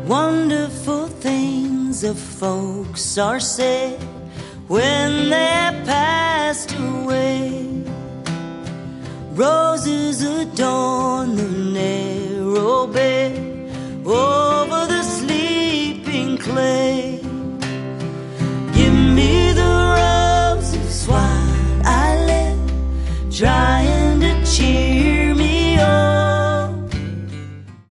Wonderful things of folks are said when they're passed away. Roses adorn the narrow bed over the sleeping clay.